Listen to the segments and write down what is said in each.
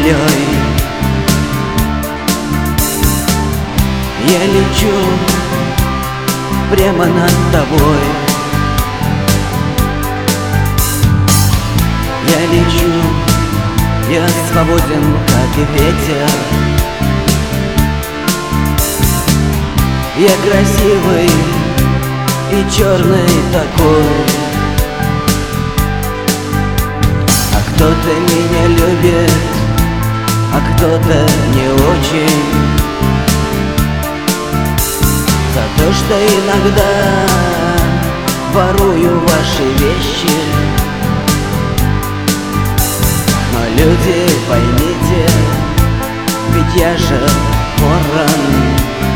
землей. Я лечу прямо над тобой. Я лечу, я свободен, как и ветер. Я красивый и черный такой. А кто-то меня любит, а кто-то не очень. За то, что иногда ворую ваши вещи. Но люди, поймите, ведь я же ворон.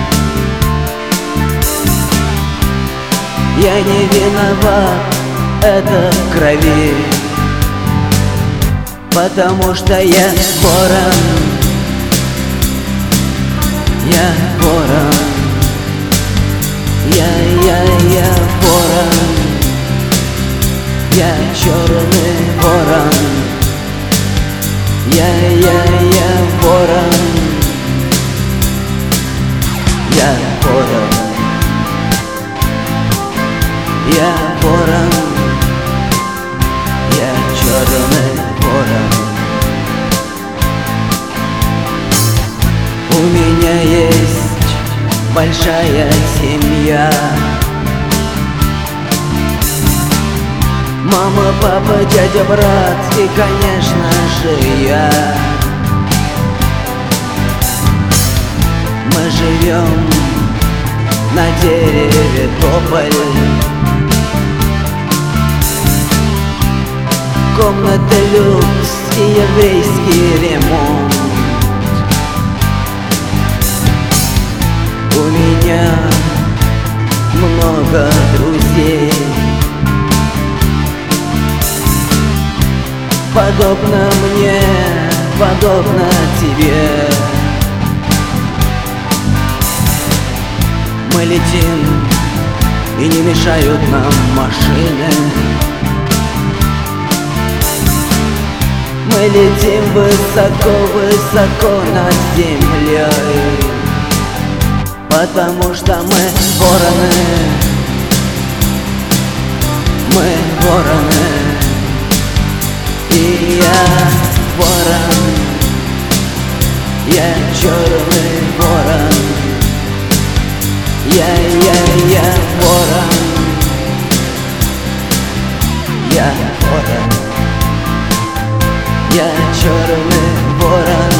Я не виноват, это в крови, потому что я ворон. Я ворон. Я ворон. Я черный ворон. Я ворон. Я ворон. Я ворон. Я черный ворон. У меня есть большая семья. Мама, папа, дядя, брат и, конечно же, я. Мы живем на дереве тополь. Комната люкс и еврейский ремонт. У меня много друзей, подобно мне, подобно тебе. Мы летим, и не мешают нам машины. Мы летим высоко-высоко над землей, потому что мы вороны. Мы вороны. И я ворон. Я черный ворон. Я ворон. Я ворон. Я черный ворон.